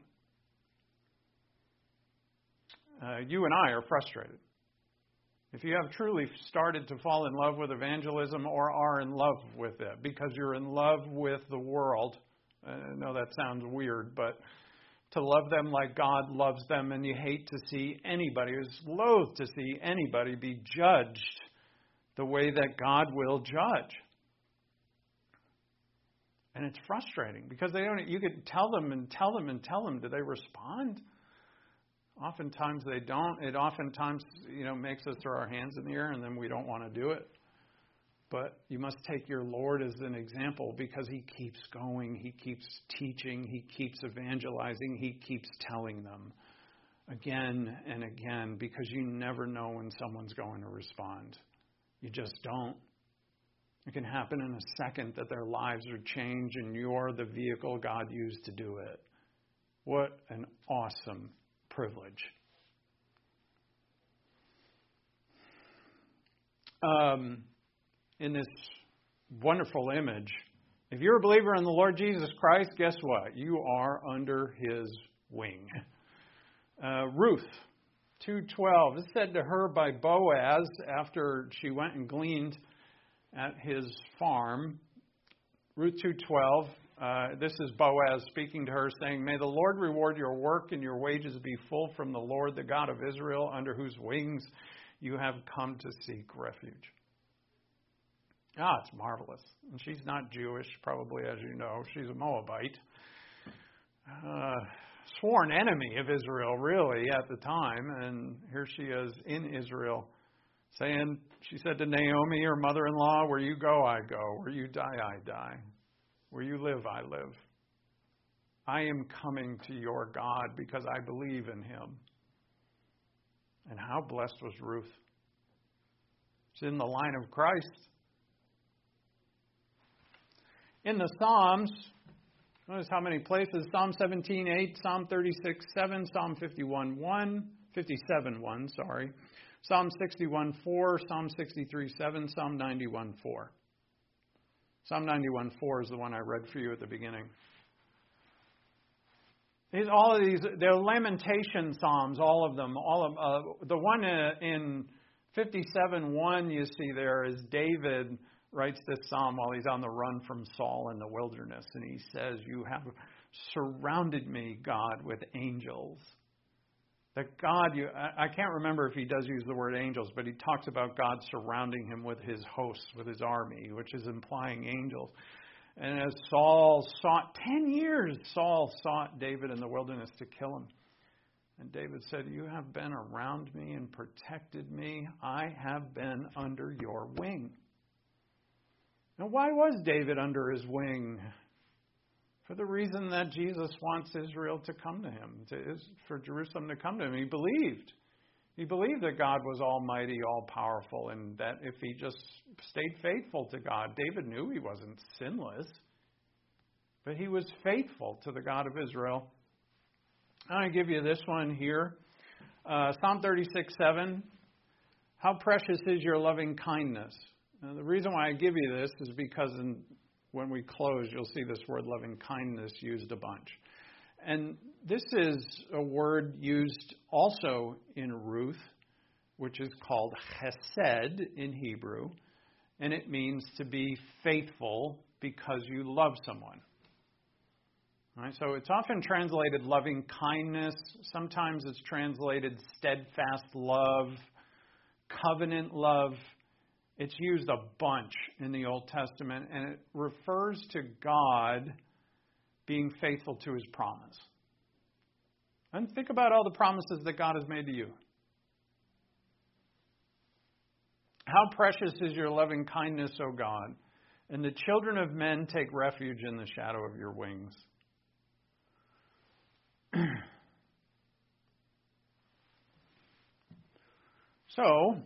Uh, you and I are frustrated. If you have truly started to fall in love with evangelism or are in love with it because you're in love with the world, I know that sounds weird, but to love them like God loves them, and you hate to see anybody, is loath to see anybody be judged the way that God will judge. And it's frustrating because they don't. You could tell them and tell them and tell them. Do they respond? Oftentimes they don't. It oftentimes, you know, makes us throw our hands in the air and then we don't want to do it. But you must take your Lord as an example because He keeps going. He keeps teaching. He keeps evangelizing. He keeps telling them again and again because you never know when someone's going to respond. You just don't. It can happen in a second that their lives are changed and you're the vehicle God used to do it. What an awesome privilege. Um, in this wonderful image, if you're a believer in the Lord Jesus Christ, guess what? You are under His wing. Uh, Ruth two twelve is said to her by Boaz after she went and gleaned at his farm. Ruth two twelve, uh, this is Boaz speaking to her, saying, "May the Lord reward your work and your wages be full from the Lord, the God of Israel, under whose wings you have come to seek refuge." Ah, it's marvelous. And she's not Jewish, probably, as you know. She's a Moabite. Uh, sworn enemy of Israel, really, at the time. And here she is in Israel, saying, she said to Naomi, her mother-in-law, "Where you go, I go. Where you die, I die. Where you live, I live. I am coming to your God because I believe in Him." And how blessed was Ruth? She's in the line of Christ. In the Psalms, notice how many places: Psalm seventeen eight, Psalm thirty-six seven, Psalm fifty-one one, fifty-seven one, sorry. Psalm sixty-one four, Psalm sixty-three seven, Psalm ninety-one four. Psalm ninety-one four is the one I read for you at the beginning. These, all of these, they're lamentation psalms, all of them. All of uh, the one in fifty-seven one you see there is David writes this psalm while he's on the run from Saul in the wilderness, and he says, "You have surrounded me, God, with angels." That God, you, I can't remember if he does use the word angels, but he talks about God surrounding him with His hosts, with His army, which is implying angels. And as Saul sought, ten years Saul sought David in the wilderness to kill him. And David said, "You have been around me and protected me. I have been under your wing." Now, why was David under his wing? For the reason that Jesus wants Israel to come to Him, to, for Jerusalem to come to Him. He believed. He believed that God was almighty, all-powerful, and that if he just stayed faithful to God, David knew he wasn't sinless, but he was faithful to the God of Israel. I'm going to give you this one here. Uh, Psalm thirty-six seven. "How precious is your loving kindness." Now, the reason why I give you this is because in when we close, you'll see this word loving kindness used a bunch. And this is a word used also in Ruth, which is called chesed in Hebrew. And it means to be faithful because you love someone. All right, so it's often translated loving kindness. Sometimes it's translated steadfast love, covenant love. It's used a bunch in the Old Testament, and it refers to God being faithful to His promise. And think about all the promises that God has made to you. How precious is your loving kindness, O God, and the children of men take refuge in the shadow of your wings. So,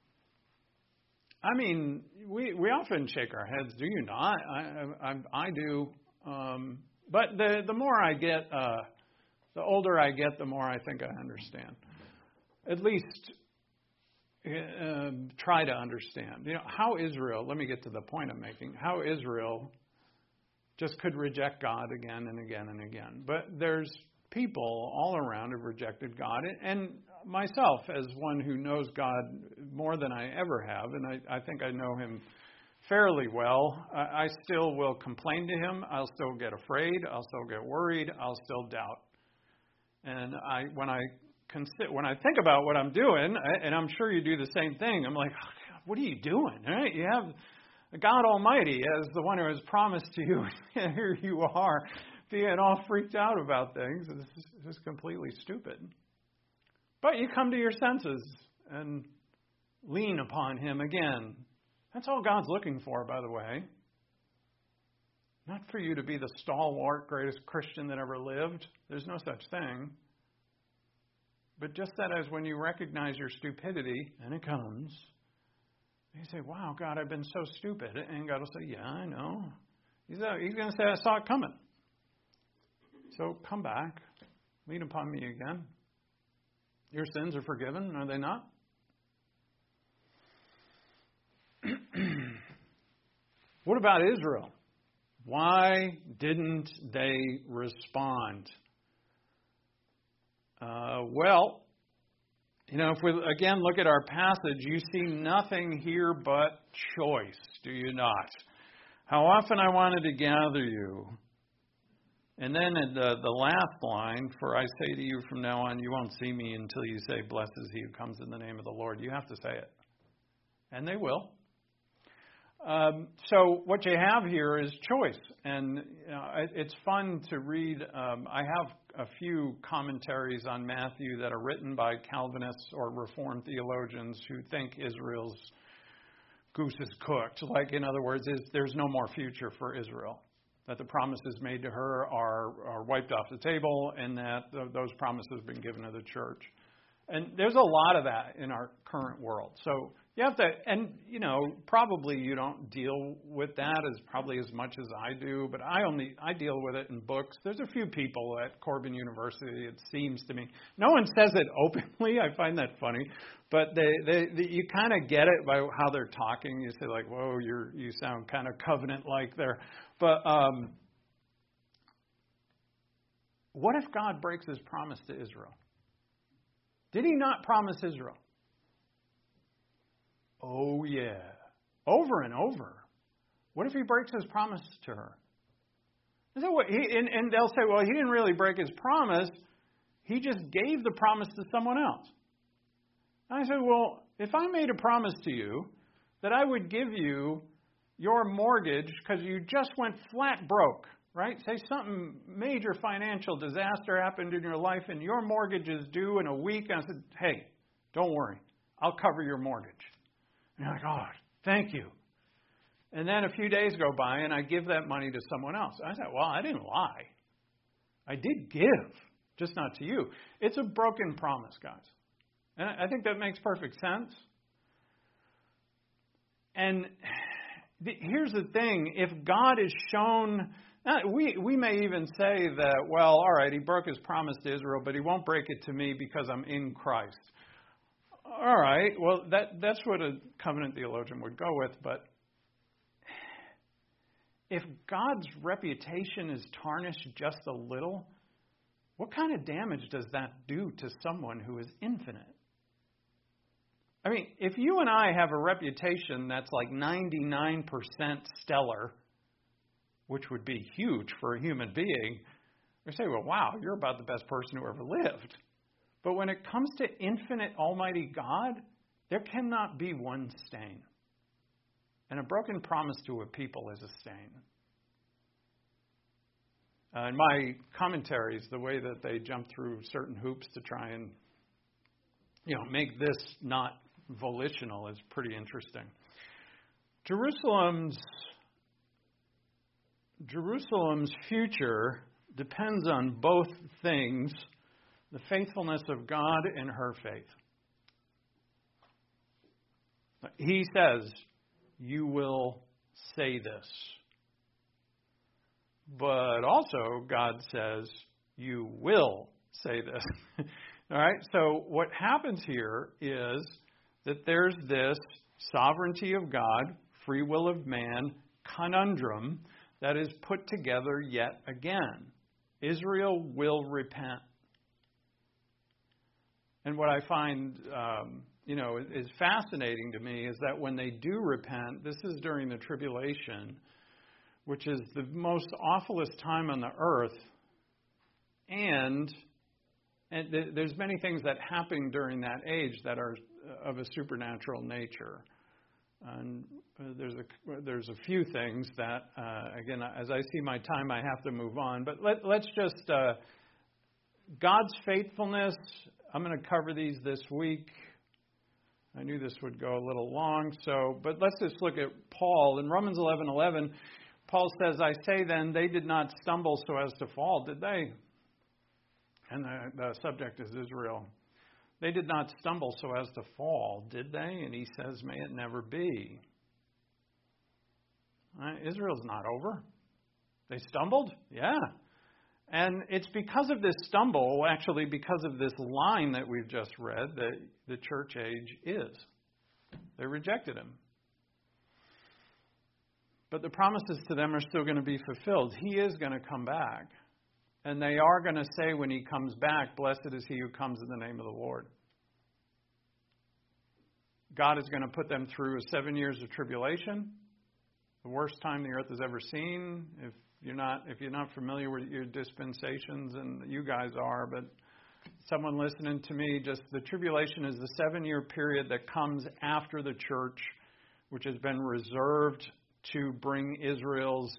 I mean, we, we often shake our heads, do you not? I, I, I do. Um, but the, the more I get, uh, the older I get, the more I think I understand. At least uh, try to understand. You know, how Israel, let me get to the point I'm making, how Israel just could reject God again and again and again. But there's people all around who've rejected God, and myself as one who knows God more than I ever have, and I, I think I know Him fairly well, I, I still will complain to Him. I'll still get afraid. I'll still get worried. I'll still doubt. And I, when I consider, when I think about what I'm doing, and I'm sure you do the same thing, I'm like, oh, God, what are you doing? All right? You have God Almighty as the one who has promised to you, and here you are being all freaked out about things. It's just completely stupid. But you come to your senses and lean upon Him again. That's all God's looking for, by the way. Not for you to be the stalwart, greatest Christian that ever lived. There's no such thing. But just that as when you recognize your stupidity, and it comes, you say, wow, God, I've been so stupid. And God will say, yeah, I know. He's, uh, he's going to say, I saw it coming. So come back. Lean upon me again. Your sins are forgiven, are they not? What about Israel? Why didn't they respond? Uh, well, you know, if we again look at our passage, you see nothing here but choice, do you not? How often I wanted to gather you. And then in the, the last line, for I say to you from now on, you won't see me until you say, blessed is he who comes in the name of the Lord. You have to say it. And they will. Um, so what you have here is choice. And you know, it, it's fun to read. Um, I have a few commentaries on Matthew that are written by Calvinists or Reformed theologians who think Israel's goose is cooked. Like, in other words, is there's no more future for Israel. That the promises made to her are, are wiped off the table, and that th- those promises have been given to the church. And there's a lot of that in our current world. So you have to, and, you know, probably you don't deal with that as probably as much as I do, but I only, I deal with it in books. There's a few people at Corban University, it seems to me. No one says it openly. I find that funny. But they, they, they you kind of get it by how they're talking. You say like, whoa, you're, you sound kind of covenant-like there. But um, what if God breaks his promise to Israel? Did he not promise Israel? Oh, yeah. Over and over. What if he breaks his promise to her? And, so what, he, and, and they'll say, well, he didn't really break his promise. He just gave the promise to someone else. And I said, well, if I made a promise to you that I would give you your mortgage because you just went flat broke, right? Say something major financial disaster happened in your life and your mortgage is due in a week. And I said, hey, don't worry. I'll cover your mortgage. And you're like, oh, thank you. And then a few days go by and I give that money to someone else. I said, well, I didn't lie. I did give, just not to you. It's a broken promise, guys. And I think that makes perfect sense. And the, here's the thing. If God is shown, we, we may even say that, well, all right, he broke his promise to Israel, but he won't break it to me because I'm in Christ. All right, well, that that's what a covenant theologian would go with. But if God's reputation is tarnished just a little, what kind of damage does that do to someone who is infinite? I mean, if you and I have a reputation that's like ninety-nine percent stellar, which would be huge for a human being, we say, well, wow, you're about the best person who ever lived. But when it comes to infinite Almighty God, there cannot be one stain. And a broken promise to a people is a stain. Uh, in my commentaries, the way that they jump through certain hoops to try and, you know, make this not volitional is pretty interesting. Jerusalem's Jerusalem's future depends on both things: the faithfulness of God and her faith. He says, you will say this. But also, God says, you will say this. All right? So what happens here is that there's this sovereignty of God, free will of man, conundrum that is put together yet again. Israel will repent. And what I find, um, you know, is fascinating to me is that when they do repent, this is during the tribulation, which is the most awfulest time on the earth. And, and th- there's many things that happen during that age that are of a supernatural nature. And there's a there's a few things that uh, again, as I see my time, I have to move on. But let let's just uh, God's faithfulness. I'm going to cover these this week. I knew this would go a little long, so but let's just look at Paul in Romans eleven eleven. Paul says, "I say then, they did not stumble so as to fall, did they?" And the, the subject is Israel. They did not stumble so as to fall, did they? And he says, may it never be. Uh, Israel's not over. They stumbled? Yeah. And it's because of this stumble, actually because of this line that we've just read, that the church age is. They rejected him. But the promises to them are still going to be fulfilled. He is going to come back. And they are going to say when he comes back, blessed is he who comes in the name of the Lord. God is going to put them through seven years of tribulation, the worst time the earth has ever seen. If you're not, if you're not familiar with your dispensations, and you guys are, but someone listening to me, just the tribulation is the seven-year period that comes after the church, which has been reserved to bring Israel's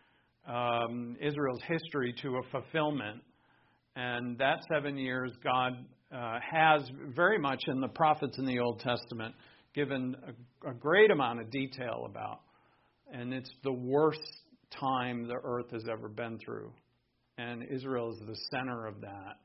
Um, Israel's history to a fulfillment. And that seven years God uh, has very much in the prophets in the Old Testament given a, a great amount of detail about. And it's the worst time the earth has ever been through. And Israel is the center of that.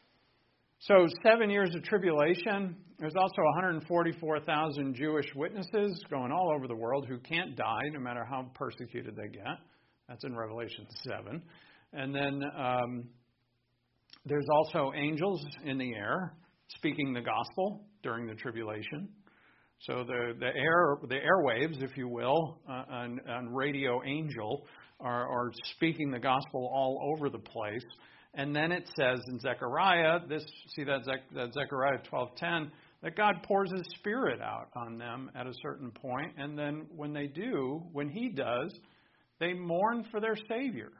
So seven years of tribulation. There's also one hundred forty-four thousand Jewish witnesses going all over the world who can't die no matter how persecuted they get. That's in Revelation seven. And then um, there's also angels in the air speaking the gospel during the tribulation. So the, the air, the airwaves, if you will, uh, on, on Radio Angel are, are speaking the gospel all over the place. And then it says in Zechariah, this see that, Ze- that Zechariah twelve ten, that God pours His Spirit out on them at a certain point. And then when they do, when He does, they mourn for their Savior.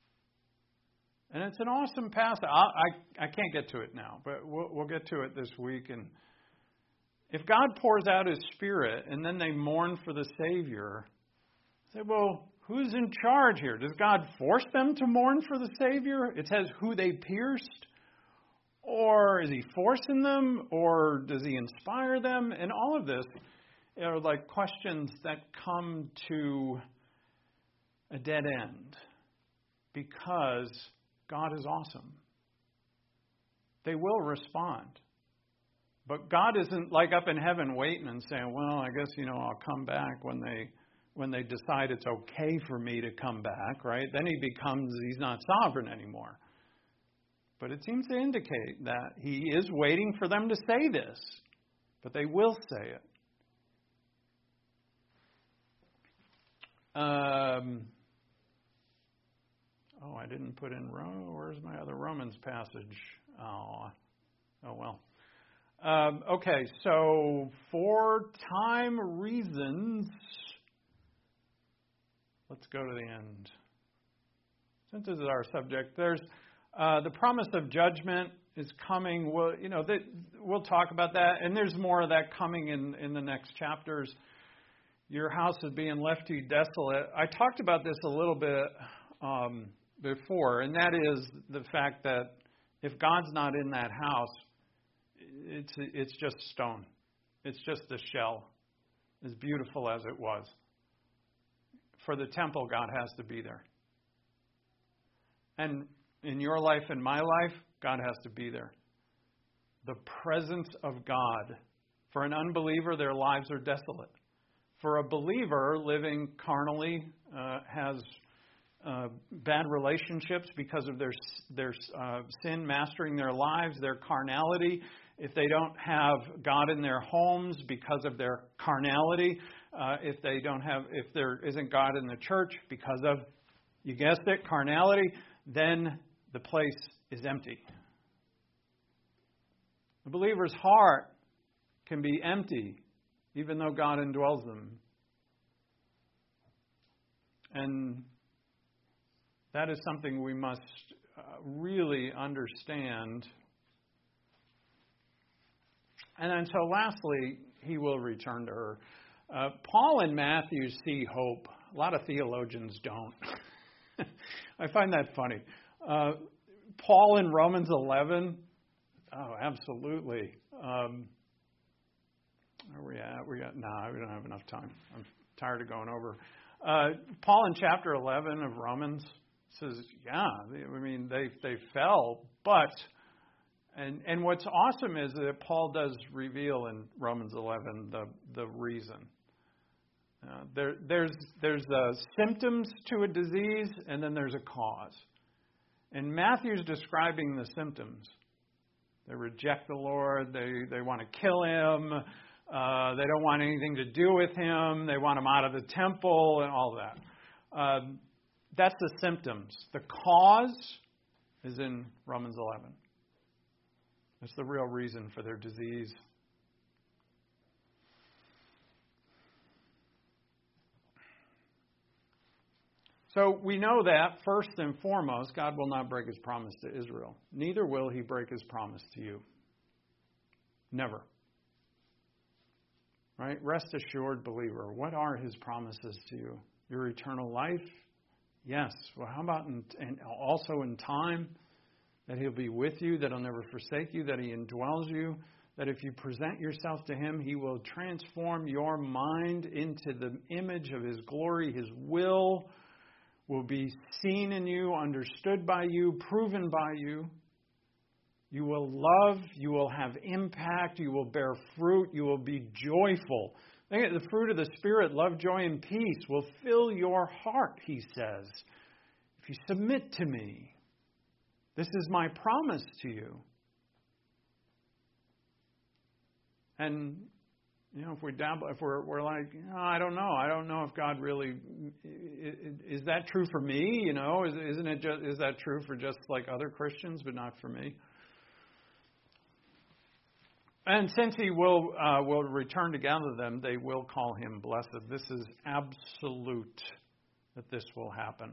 And it's an awesome passage. I, I, I can't get to it now, but we'll, we'll get to it this week. And if God pours out His Spirit and then they mourn for the Savior, say, well, who's in charge here? Does God force them to mourn for the Savior? It says who they pierced. Or is He forcing them? Or does He inspire them? And all of this are like questions that come to a dead end because God is awesome. They will respond. But God isn't like up in heaven waiting and saying, well, I guess, you know, I'll come back when they when they decide it's okay for me to come back, right? Then He becomes, He's not sovereign anymore. But it seems to indicate that He is waiting for them to say this. But they will say it. Um... Oh, I didn't put in Rome. Where's my other Romans passage? Oh, oh well. Um, okay, so for time reasons, let's go to the end. Since this is our subject, there's uh, the promise of judgment is coming. We'll, you know, that, we'll talk about that, and there's more of that coming in, in the next chapters. Your house is being left to you desolate. I talked about this a little bit um, before, and that is the fact that if God's not in that house, it's it's just stone. It's just a shell, as beautiful as it was. For the temple, God has to be there. And in your life and my life, God has to be there. The presence of God. For an unbeliever, their lives are desolate. For a believer living carnally, uh, has uh, bad relationships because of their their uh, sin mastering their lives, their carnality. If they don't have God in their homes because of their carnality, uh, if they don't have, if there isn't God in the church because of, you guessed it, carnality, then the place is empty. The believer's heart can be empty even though God indwells them. And that is something we must uh, really understand. And then so lastly, He will return to her. Uh, Paul and Matthew see hope. A lot of theologians don't. I find that funny. Uh, Paul in Romans eleven, oh, absolutely. Um, where are we at? We got, nah, we don't have enough time. I'm tired of going over. Uh, Paul in chapter eleven of Romans says, yeah, I mean, they they fell, but, and and what's awesome is that Paul does reveal in Romans eleven the, the reason. Uh, there, there's there's uh, symptoms to a disease, and then there's a cause. And Matthew's describing the symptoms. They reject the Lord. They they want to kill him. Uh, they don't want anything to do with him. They want him out of the temple and all that. Um, that's the symptoms. The cause is in Romans eleven. That's the real reason for their disease. So we know that, first and foremost, God will not break his promise to Israel. Neither will he break his promise to you. Never. Right? Rest assured, believer. What are his promises to you? Your eternal life? Yes. Well, how about in, and also in time? That he'll be with you, that he'll never forsake you, that he indwells you, that if you present yourself to him, he will transform your mind into the image of his glory. His will will be seen in you, understood by you, proven by you. You will love, you will have impact, you will bear fruit, you will be joyful. The fruit of the Spirit, love, joy, and peace, will fill your heart, he says, if you submit to me. This is my promise to you. And, you know, if we dabble, if we're, we're like, oh, I don't know, I don't know if God really, is that true for me? You know, is, isn't it just, is that true for just like other Christians, but not for me? And since he will uh, will return to gather them, they will call him blessed. This is absolute that this will happen.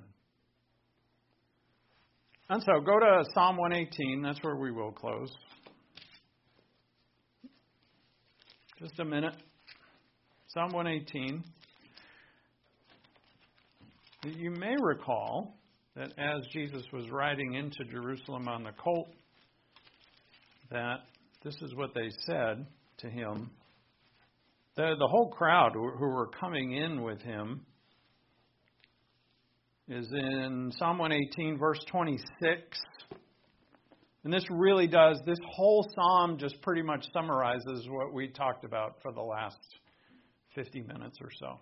And so go to Psalm one eighteen. That's where we will close. Just a minute. Psalm one eighteen. You may recall that as Jesus was riding into Jerusalem on the colt, that this is what they said to him. The, the whole crowd who, who were coming in with him is in Psalm one eighteen, verse twenty-six. And this really does, this whole psalm just pretty much summarizes what we talked about for the last fifty minutes or so.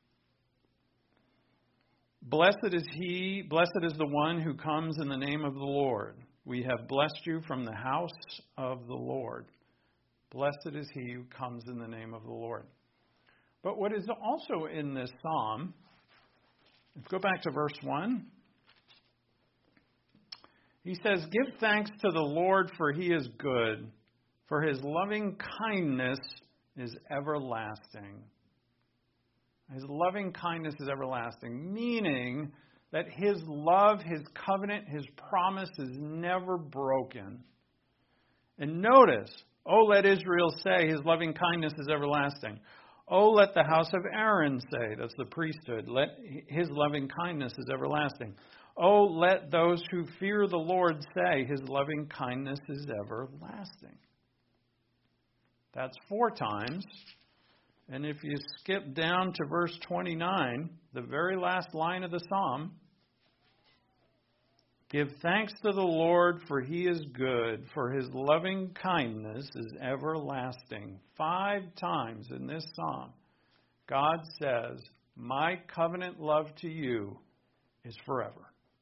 Blessed is he, blessed is the one who comes in the name of the Lord. We have blessed you from the house of the Lord. Blessed is he who comes in the name of the Lord. But what is also in this psalm, let's go back to verse one. He says, give thanks to the Lord, for he is good, for his loving kindness is everlasting. His loving kindness is everlasting, meaning that his love, his covenant, his promise is never broken. And notice, oh, let Israel say his loving kindness is everlasting. Oh, let the house of Aaron say, that's the priesthood, let his loving kindness is everlasting. Oh, let those who fear the Lord say his loving kindness is everlasting. That's four times. And if you skip down to verse twenty-nine, the very last line of the psalm, give thanks to the Lord, for he is good, for his loving kindness is everlasting. Five times in this psalm, God says, my covenant love to you is forever.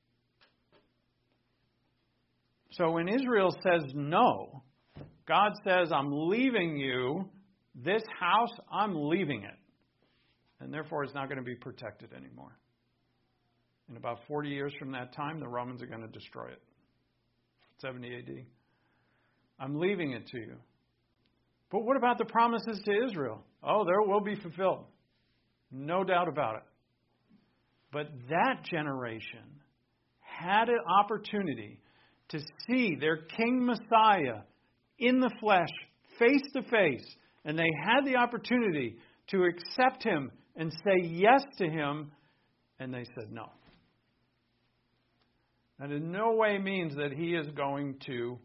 So when Israel says no, God says, I'm leaving you. This house, I'm leaving it. And therefore, it's not going to be protected anymore. In about forty years from that time, the Romans are going to destroy it. seventy A D. I'm leaving it to you. But what about the promises to Israel? Oh, there will be fulfilled. No doubt about it. But that generation had an opportunity to see their King Messiah in the flesh, face to face. And they had the opportunity to accept Him and say yes to Him, and they said no. That in no way means that He is going to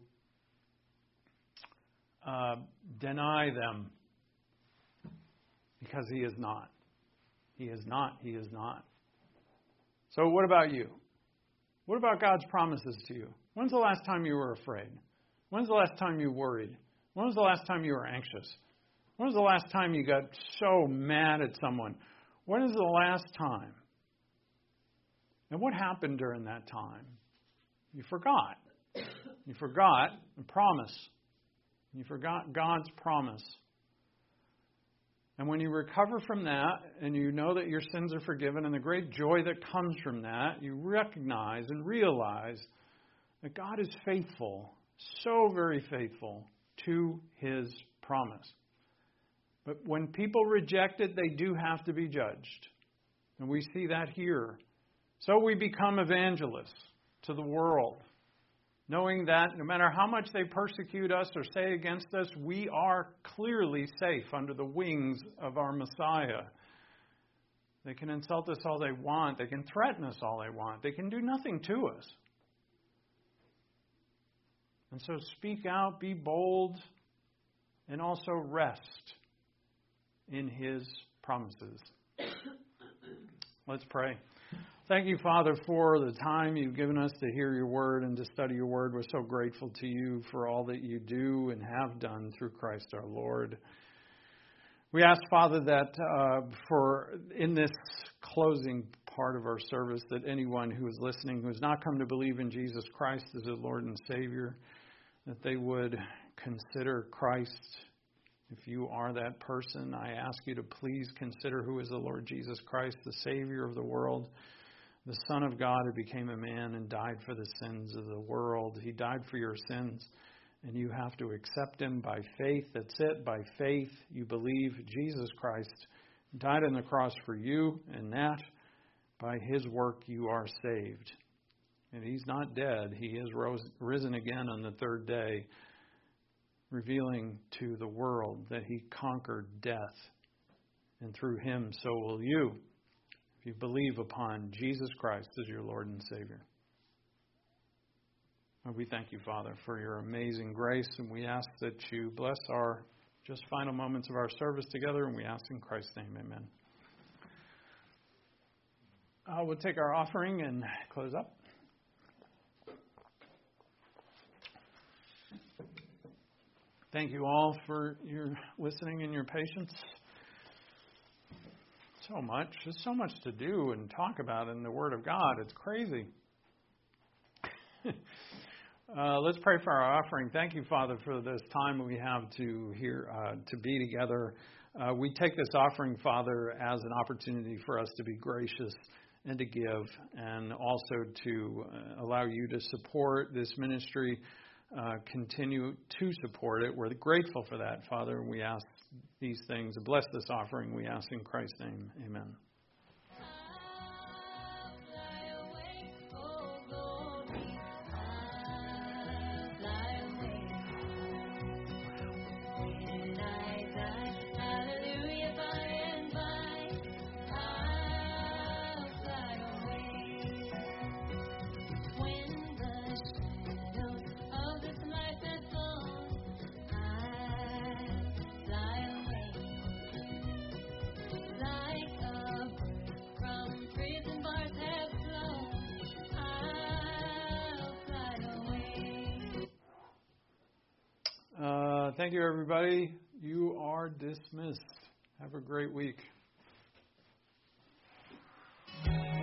uh, deny them, because He is not. He is not. He is not. So what about you? What about God's promises to you? When's the last time you were afraid? When's the last time you worried? When was the last time you were anxious? When was the last time you got so mad at someone? When is the last time? And what happened during that time? You forgot. You forgot the promise. You forgot God's promise. And when you recover from that, and you know that your sins are forgiven, and the great joy that comes from that, you recognize and realize that God is faithful, so very faithful to His promise. But when people reject it, they do have to be judged. And we see that here. So we become evangelists to the world, knowing that no matter how much they persecute us or say against us, we are clearly safe under the wings of our Messiah. They can insult us all they want. They can threaten us all they want. They can do nothing to us. And so speak out, be bold, and also rest in His promises. Let's pray. Thank you, Father, for the time you've given us to hear your word and to study your word. We're so grateful to you for all that you do and have done through Christ our Lord. We ask, Father, that uh, for in this closing part of our service, that anyone who is listening who has not come to believe in Jesus Christ as their Lord and Savior, that they would consider Christ. If you are that person, I ask you to please consider who is the Lord Jesus Christ, the Savior of the world, the Son of God who became a man and died for the sins of the world. He died for your sins, and you have to accept Him by faith. That's it. By faith, you believe Jesus Christ died on the cross for you, and that by His work you are saved. And He's not dead. He is rose, risen again on the third day, revealing to the world that He conquered death. And through Him, so will you, if you believe upon Jesus Christ as your Lord and Savior. And we thank you, Father, for your amazing grace, and we ask that you bless our just final moments of our service together, and we ask in Christ's name, amen. Uh, we'll take our offering and close up. Thank you all for your listening and your patience. So much. There's so much to do and talk about in the Word of God. It's crazy. uh, let's pray for our offering. Thank you, Father, for this time we have to here uh, to be together. Uh, we take this offering, Father, as an opportunity for us to be gracious and to give, and also to uh, allow you to support this ministry. Uh, continue to support it. We're grateful for that, Father, and we ask these things. Bless this offering, we ask in Christ's name. Amen. Uh, thank you, everybody. You are dismissed. Have a great week.